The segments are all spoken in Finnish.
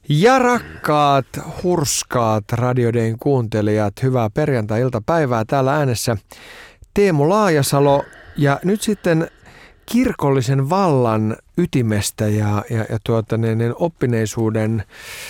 Ja rakkaat, hurskaat Radio Dayn kuuntelijat, hyvää perjantai-iltapäivää täällä äänessä Teemu Laajasalo ja nyt sitten kirkollisen vallan ytimestä ja oppineisuuden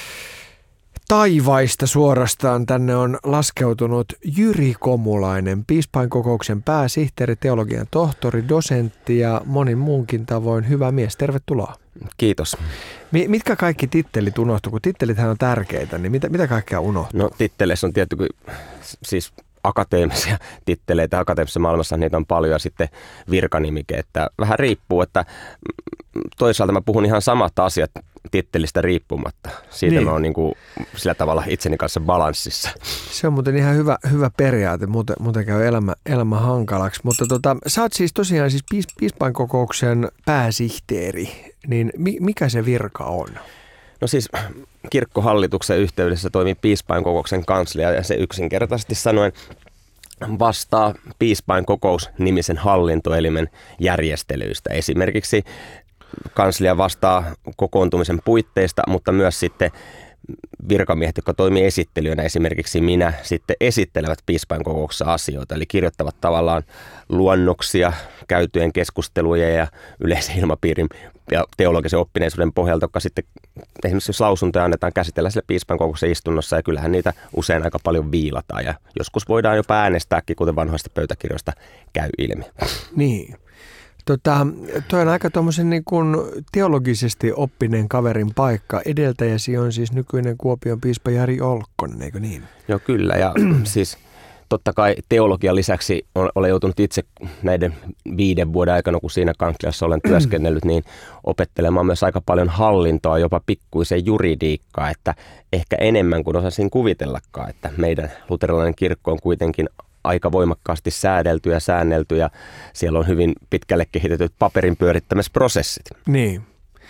taivaista suorastaan tänne on laskeutunut Jyri Komulainen, piispainkokouksen pääsihteeri, teologian tohtori, dosentti ja monin muunkin tavoin hyvä mies. Tervetuloa. Kiitos. Mitkä kaikki tittelit unohtuu? Kun tittelithän on tärkeitä, niin mitä kaikkea unohtuu? No titteleissä on tietty siis akateemisia titteleitä. Akateemisessa maailmassa niitä on paljon ja sitten virkanimike. Että vähän riippuu, että toisaalta mä puhun ihan samat asiat tittelistä riippumatta. Siitä niin. Mä oon niin kuin sillä tavalla itseni kanssa balanssissa. Se on muuten ihan hyvä periaate, muuten käy elämä hankalaksi. Mutta sä oot siis tosiaan piispainkokouksen pääsihteeri, niin mikä se virka on? No siis kirkkohallituksen yhteydessä toimii piispainkokouksen kanslia ja se yksinkertaisesti sanoen vastaa piispainkokous-nimisen hallintoelimen järjestelyistä. Esimerkiksi kanslia vastaa kokoontumisen puitteista, mutta myös sitten virkamiehet, jotka toimii esittelijöinä, esimerkiksi minä, sitten esittelevät piispainkokouksessa asioita, eli kirjoittavat tavallaan luonnoksia käytyjen keskustelujen ja yleisen ilmapiirin ja teologisen oppineisuuden pohjalta, jotka sitten esimerkiksi jos lausuntoja annetaan käsitellä sille piispainkokouksen istunnossa, ja kyllähän niitä usein aika paljon viilataan, ja joskus voidaan jopa äänestääkin, kuten vanhoista pöytäkirjoista käy ilmi. Niin. Toi on aika tuommoisen niin kuin teologisesti oppineen kaverin paikka. Edeltäjäsi on siis nykyinen Kuopion piispa Jari Olkkonen, eikö niin? Joo, kyllä. Ja siis totta kai teologian lisäksi olen joutunut itse näiden 5 vuoden aikana, kun siinä kansliassa olen työskennellyt, niin opettelemaan myös aika paljon hallintoa, jopa pikkuisen juridiikkaa, että ehkä enemmän kuin osasin kuvitellakaan, että meidän luterilainen kirkko on kuitenkin aika voimakkaasti säädelty ja säännelty ja siellä on hyvin pitkälle kehitetyt paperin pyörittämisprosessit. Niin.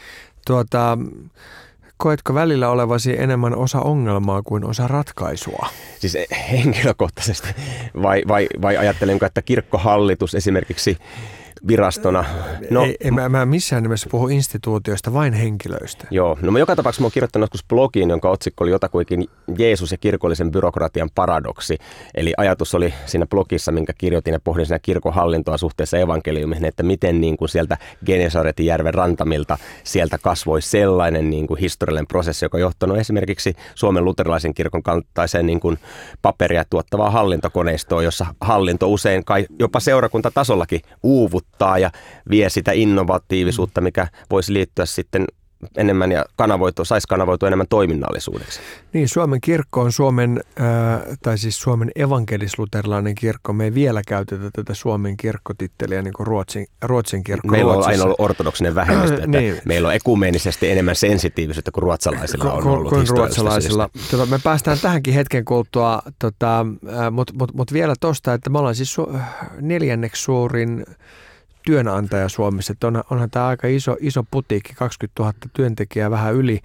Koetko välillä olevasi enemmän osa ongelmaa kuin osa ratkaisua? Siis henkilökohtaisesti vai ajattelenko, että kirkkohallitus esimerkiksi virastona? No, mä missään nimessä puhu instituutioista, vain henkilöistä. Joo, no mä joka tapauksessa mä oon kirjoittanut joskus blogiin, jonka otsikko oli jotakuinkin Jeesus ja kirkollisen byrokratian paradoksi. Eli ajatus oli siinä blogissa, minkä kirjoitin ja pohdin siinä kirkon hallintoa suhteessa evankeliumiin, että miten niin kuin sieltä Genesaretin järven rantamilta sieltä kasvoi sellainen niin kuin historiallinen prosessi, joka on johtanut esimerkiksi Suomen luterilaisen kirkon kaltaiseen niin kuin paperia tuottavaa hallintokoneistoa, jossa hallinto usein jopa seurakuntatasollakin uuvuttaa ja vie sitä innovatiivisuutta, mikä voisi liittyä sitten enemmän ja saisi kanavoitua enemmän toiminnallisuudeksi. Niin, Suomen kirkko on Suomen evankelis-luterilainen kirkko. Me ei vielä käytetä tätä Suomen kirkkotitteliä niin kuin Ruotsin kirkko. Meillä on aina ollut ortodoksinen vähemmistö, että niin. Meillä on ekumeenisesti enemmän sensitiivisyyttä kuin ruotsalaisilla on ollut. Kuin ruotsalaisilla. Me päästään tähänkin hetken kuluttua, mutta vielä tuosta, että me ollaan siis 4. suurin työnantaja Suomessa, että onhan tämä aika iso putiikki, 20 000 työntekijää vähän yli.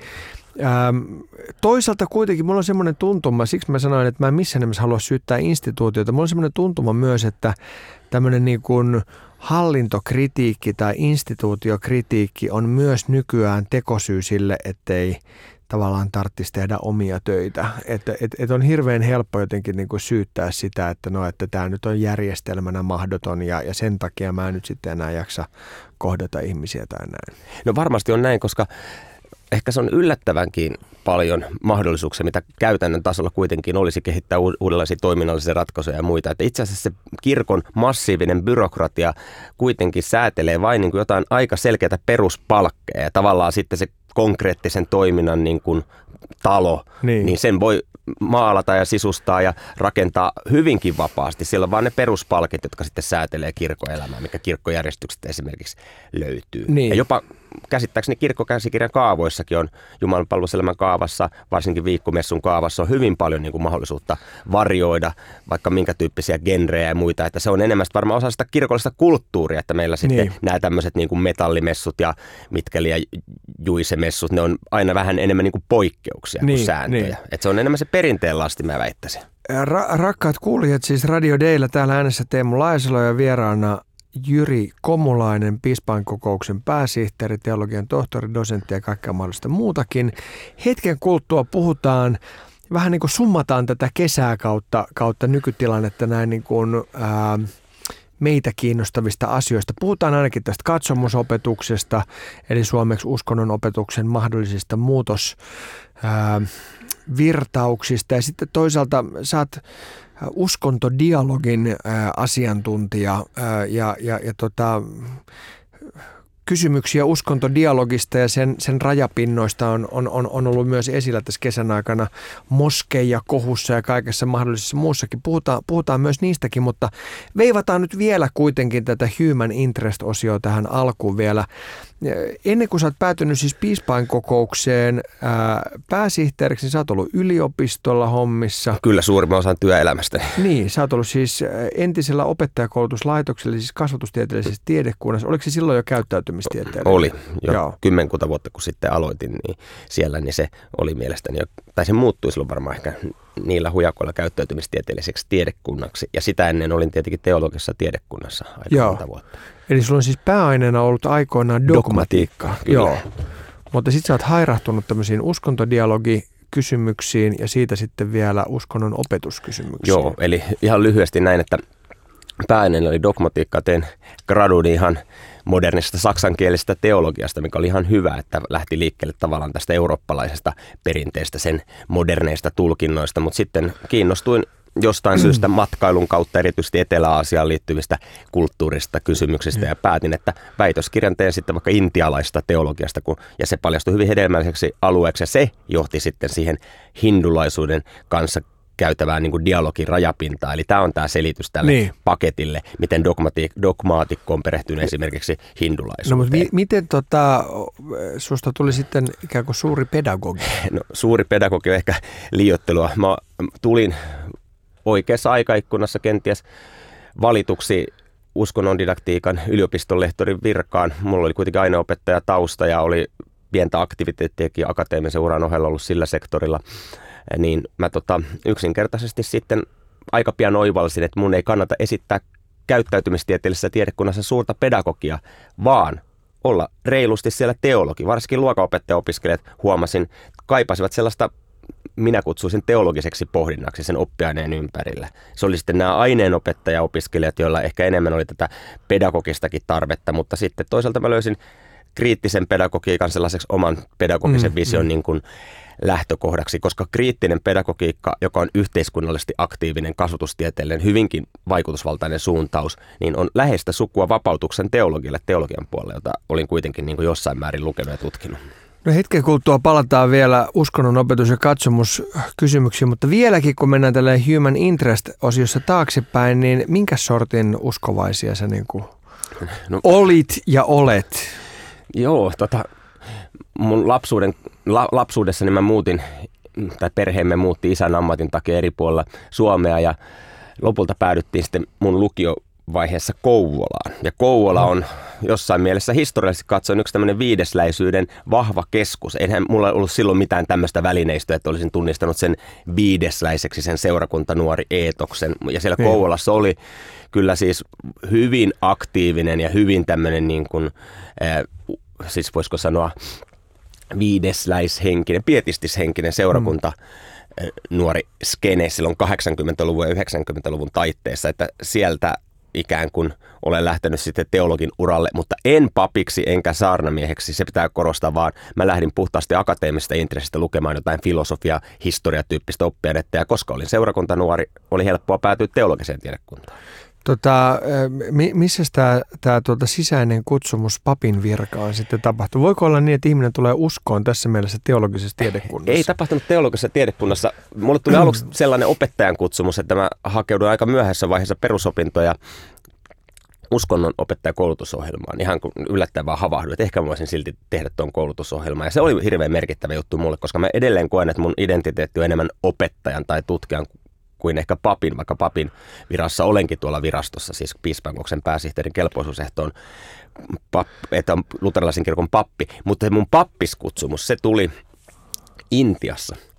Toisaalta kuitenkin mulla on semmoinen tuntuma, siksi mä sanoin, että mä en missään nimessä halua syyttää instituutiota. Mulla on semmoinen tuntuma myös, että tämmöinen niin kuin hallintokritiikki tai instituutiokritiikki on myös nykyään tekosyy sille, ettei tavallaan tarvitsisi tehdä omia töitä. Että on hirveän helppo jotenkin niin kuin syyttää sitä, että tämä nyt on järjestelmänä mahdoton ja sen takia mä nyt sitten enää jaksa kohdata ihmisiä tai näin. No varmasti on näin, koska ehkä se on yllättävänkin paljon mahdollisuuksia, mitä käytännön tasolla kuitenkin olisi kehittää uudenlaisia toiminnallisia ratkaisuja ja muita. Että itse asiassa se kirkon massiivinen byrokratia kuitenkin säätelee vain niin kuin jotain aika selkeää peruspalkkeja ja tavallaan sitten se konkreettisen toiminnan niin kuin talo, niin sen voi maalata ja sisustaa ja rakentaa hyvinkin vapaasti. Siellä on vaan ne peruspalkit, jotka sitten säätelee kirkkoelämää, mikä kirkkojärjestykset esimerkiksi löytyy. Niin. Ja jopa käsittääkseni kirkkokäsikirjan kaavoissakin on Jumalanpalveluselämän kaavassa, varsinkin viikkomessun kaavassa on hyvin paljon niin kuin mahdollisuutta varjoida vaikka minkä tyyppisiä genrejä ja muita. Että se on enemmän varmaan osa sitä kirkollista kulttuuria, että meillä sitten nämä tämmöiset niin kuin metallimessut ja Mitkeli ja Juise-messut, ne on aina vähän enemmän niin kuin poikkeuksia kuin sääntöjä. Niin. Että se on enemmän se perinteen lasti, mä väittäisin. Rakkaat kuulijat, siis Radio Daylla täällä äänessä Teemu Laajasalo ja vieraana Jyri Komulainen, piispainkokouksen pääsihteeri, teologian tohtori, dosentti ja kaikkea mahdollista muutakin. Hetken kuluttua puhutaan, vähän niin kuin summataan tätä kesää kautta nykytilannetta näin niin kuin, meitä kiinnostavista asioista. Puhutaan ainakin tästä katsomusopetuksesta, eli suomeksi uskonnon opetuksen mahdollisista muutosvirtauksista. Ja sitten toisaalta sä oot uskontodialogin asiantuntija ja kysymyksiä uskontodialogista ja sen rajapinnoista on ollut myös esillä tässä kesän aikana moskeija kohussa ja kaikessa mahdollisessa muussakin. Puhutaan myös niistäkin, mutta veivataan nyt vielä kuitenkin tätä human interest-osioa tähän alkuun vielä. Ennen kuin sä oot päätynyt siis piispainkokoukseen pääsihteeriksi, niin sä oot ollut yliopistolla hommissa. Kyllä suurimman osan työelämästä. Niin, sä oot ollut siis entisellä opettajakoulutuslaitoksella, siis kasvatustieteellisessä tiedekunnassa. Oliko se silloin jo käyttäytymistieteellinen? Oli, jo 10 vuotta kun sitten aloitin, niin siellä niin se oli mielestäni jo, tai se muuttui silloin varmaan ehkä niillä hujakoilla käyttäytymistieteelliseksi tiedekunnaksi. Ja sitä ennen olin tietenkin teologisessa tiedekunnassa aika monta vuotta. Eli sulla on siis pääaineena ollut aikoinaan dogmatiikka. Joo. Mutta sitten sä oot hairahtunut tämmöisiin uskontodialogikysymyksiin ja siitä sitten vielä uskonnon opetuskysymyksiin. Joo, eli ihan lyhyesti näin, että pääaineena oli dogmatiikka, tein graduni ihan modernista saksankielisestä teologiasta, mikä oli ihan hyvä, että lähti liikkeelle tavallaan tästä eurooppalaisesta perinteestä, sen moderneista tulkinnoista, mutta sitten kiinnostuin jostain syystä matkailun kautta erityisesti Etelä-Aasiaan liittyvistä kulttuurista kysymyksistä ja päätin, että väitöskirjan teen sitten vaikka intialaista teologiasta, ja se paljastui hyvin hedelmälliseksi alueeksi ja se johti sitten siihen hindulaisuuden kanssa käytävään niin kuin dialogin rajapintaan. Eli tämä on tämä selitys tälle paketille, miten dogmaatikko on perehtynyt esimerkiksi hindulaisuuteen. No, mutta miten susta tuli sitten ikään kuin suuri pedagogi? No, suuri pedagogi on ehkä liioittelua. Mä tulin oikeassa aikaikkunassa kenties valituksi uskonnondidaktiikan yliopiston lehtorin virkaan. Mulla oli kuitenkin aineopettaja tausta ja oli pientä aktiviteettiakin akateemisen uran ohella ollut sillä sektorilla. Niin mä yksinkertaisesti sitten aika pian oivalsin, että mun ei kannata esittää käyttäytymistieteellisessä tiedekunnassa suurta pedagogia, vaan olla reilusti siellä teologi. Varsinkin luokanopettaja-opiskelijat huomasin, kaipasivat sellaista, minä kutsuisin teologiseksi pohdinnaksi sen oppiaineen ympärillä. Se oli sitten nämä aineenopettaja-opiskelijat, joilla ehkä enemmän oli tätä pedagogistakin tarvetta, mutta sitten toisaalta mä löysin kriittisen pedagogiikan sellaiseksi oman pedagogisen vision niin kuin lähtökohdaksi, koska kriittinen pedagogiikka, joka on yhteiskunnallisesti aktiivinen, kasvatustieteellinen, hyvinkin vaikutusvaltainen suuntaus, niin on läheistä sukua vapautuksen teologille, teologian puolelle, jota olin kuitenkin niin kuin jossain määrin lukenut ja tutkinut. No hetken kuluttua palataan vielä uskonnon opetus- ja katsomuskysymyksiin, mutta vieläkin kun mennään tällä human interest-osiossa taaksepäin, niin minkä sortin uskovaisia sä niin kuin olit ja olet? Joo, mun lapsuudessani mä muutin, tai perheemme muutti isän ammatin takia eri puolilla Suomea ja lopulta päädyttiin sitten mun lukiovaiheessa Kouvolaan. Ja Kouvola on jossain mielessä historiallisesti katsoen yksi tämmöinen viidesläisyyden vahva keskus. Eihän mulla ollut silloin mitään tämmöistä välineistöä, että olisin tunnistanut sen viidesläiseksi, sen seurakuntanuori eetoksen. Ja siellä Kouvolassa oli kyllä siis hyvin aktiivinen ja hyvin tämmöinen niin kuin, siis voisiko sanoa viidesläishenkinen, pietistishenkinen seurakunta nuori skene silloin 80-luvun ja 90-luvun taitteessa, että sieltä ikään kuin olen lähtenyt sitten teologin uralle, mutta en papiksi enkä saarnamieheksi, se pitää korostaa, vaan mä lähdin puhtaasti akateemisesta intressistä lukemaan jotain filosofia, historiatyyppistä oppiainetta, ja koska olin seurakuntanuori, oli helppoa päätyä teologiseen tiedekuntaan. Missä tämä sisäinen kutsumus papin virkaan sitten tapahtuu? Voiko olla niin, että ihminen tulee uskoon tässä mielessä teologisessa tiedekunnassa? Ei tapahtunut teologisessa tiedekunnassa. Mulle tuli aluksi sellainen opettajan kutsumus, että mä hakeuduin aika myöhäisessä vaiheessa perusopintoja uskonnon opettajakoulutusohjelmaan. Ihan kun yllättäen vaan havahduin, että ehkä mä voisin silti tehdä tuon koulutusohjelman. Ja se oli hirveän merkittävä juttu mulle, koska mä edelleen koen, että mun identiteetti on enemmän opettajan tai tutkijan kuin ehkä papin, vaikka papin virassa olenkin tuolla virastossa, siis piispainkokouksen pääsihteerin kelpoisuusehtoon, että on luterilaisen kirkon pappi. Mutta mun pappiskutsumus, se tuli Intiassa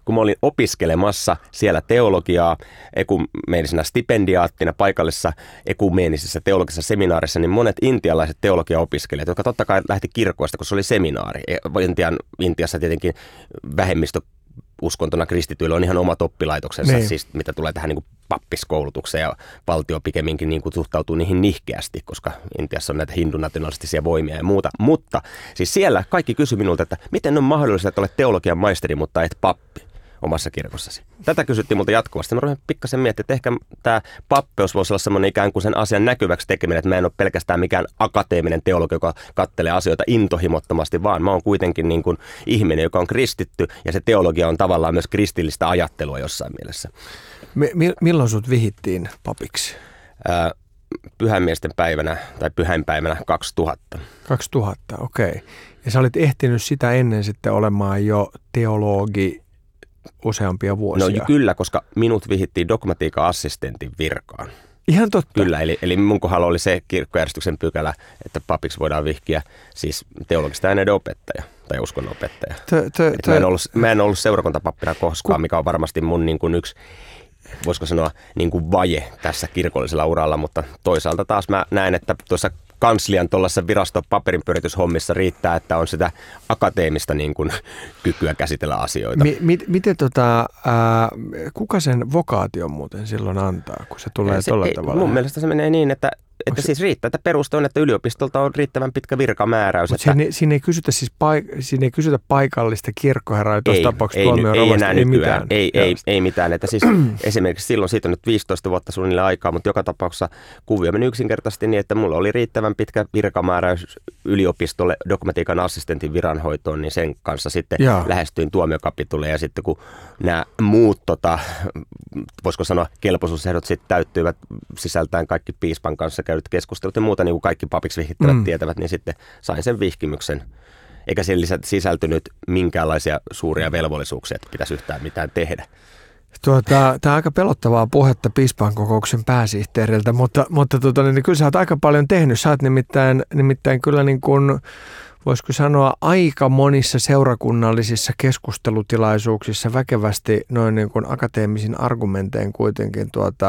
kun mä olin opiskelemassa siellä teologiaa ekumeenisenä stipendiaattina paikallisessa ekumeenisessä teologisessa seminaarissa, niin monet intialaiset teologiaopiskelijat, jotka totta kai lähti kirkoista, kun se oli seminaari. Intiassa tietenkin vähemmistö uskontona kristityillä on ihan omat oppilaitoksensa, siis mitä tulee tähän niin kuin pappiskoulutukseen, ja valtio pikemminkin niin kuin suhtautuu niihin nihkeästi, koska Intiassa on näitä hindunationalistisia voimia ja muuta. Mutta siis siellä kaikki kysyi minulta, että miten on mahdollista, että olet teologian maisteri, mutta et pappi omassa kirkossasi. Tätä kysyttiin multa jatkuvasti. Mä rupesin pikkasen miettimään, että ehkä tämä pappeus voisi olla semmoinen ikään kuin sen asian näkyväksi tekeminen, että mä en ole pelkästään mikään akateeminen teologi, joka kattelee asioita intohimottomasti, vaan mä oon kuitenkin niin kuin ihminen, joka on kristitty, ja se teologia on tavallaan myös kristillistä ajattelua jossain mielessä. Milloin sut vihittiin papiksi? Pyhäinmiesten päivänä tai pyhäinpäivänä 2000. 2000, okei. Ja sä olit ehtinyt sitä ennen sitten olemaan jo teologi useampia vuosia. No kyllä, koska minut vihittiin dogmatiikan assistentin virkaan. Ihan totta. Kyllä, eli mun kohdalla oli se kirkkojärjestyksen pykälä, että papiksi voidaan vihkiä siis teologista aineiden opettaja tai uskonnonopettaja. Mä en ollut seurakuntapappina koskaan, mikä on varmasti mun niin kuin yksi, voisiko sanoa, niin kuin vaje tässä kirkollisella uralla, mutta toisaalta taas mä näen, että tuossa kanslian tuollaisessa paperinpyörityshommissa riittää, että on sitä akateemista niin kuin kykyä käsitellä asioita. Miten kuka sen vokaation muuten silloin antaa, kun se tulee tuolla tavalla? Mun mielestä se menee niin, että siis riittää, että peruste on, että yliopistolta on riittävän pitkä virkamääräys. Mutta siinä ei kysytä paikallista kirkkoherraa, tuossa tapauksessa tuomiorovasta, ei mitään. Ei mitään. Että siis esimerkiksi silloin, siitä on nyt 15 vuotta suunnilleen aikaa, mutta joka tapauksessa kuvio meni yksinkertaisesti niin, että mulla oli riittävän pitkä virkamääräys yliopistolle dogmatiikan assistentin viranhoitoon, niin sen kanssa sitten lähestyin tuomiokapitulle, ja sitten kun nämä muut, voisiko sanoa, kelpoisuusehdot sitten täyttyivät sisältäen kaikki piispan kanssa käydyt keskustelut ja muuta, niin kuin kaikki papiksi vihkittävät tietävät, niin sitten sain sen vihkimyksen. Eikä sen sisältynyt minkäänlaisia suuria velvollisuuksia, että pitäisi yhtään mitään tehdä. Tämä on aika pelottavaa puhetta piispankokouksen pääsihteeriltä, mutta niin kyllä sä oot aika paljon tehnyt. Sä oot nimittäin kyllä niin kuin, voisiko sanoa, aika monissa seurakunnallisissa keskustelutilaisuuksissa väkevästi noin niin kuin akateemisin argumentein kuitenkin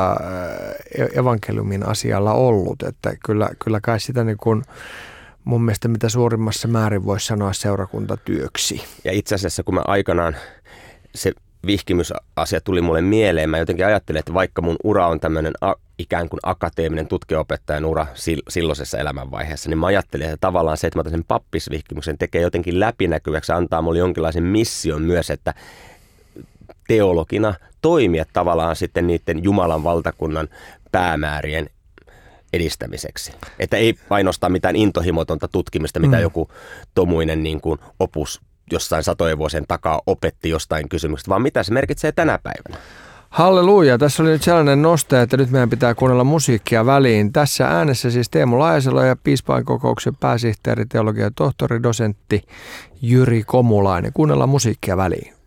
evankeliumin asialla ollut. Että kyllä kai sitä niin kuin mun mielestä mitä suurimmassa määrin voisi sanoa seurakuntatyöksi. Ja itse asiassa kun mä aikanaan se vihkimysasia tuli mulle mieleen, mä jotenkin ajattelin, että vaikka mun ura on tämmöinen ikään kuin akateeminen tutkijaopettajan ura silloisessa elämänvaiheessa, niin mä ajattelin, että tavallaan se, että mä otan sen pappisvihkimyksen, tekee jotenkin läpinäkyväksi, antaa mulle jonkinlaisen mission myös, että teologina toimia tavallaan sitten niiden Jumalan valtakunnan päämäärien edistämiseksi. Että ei ainoastaan mitään intohimotonta tutkimista, mitä joku tomuinen niin kuin opus jossain satojen vuosien takaa opetti jostain kysymyksestä, vaan mitä se merkitsee tänä päivänä. Halleluja, tässä oli nyt sellainen noste, että nyt meidän pitää kuunnella musiikkia väliin. Tässä äänessä siis Teemu Laajasalo ja piispainkokouksen pääsihteeri, teologian tohtori, dosentti Jyri Komulainen. Kuunnellaan musiikkia väliin.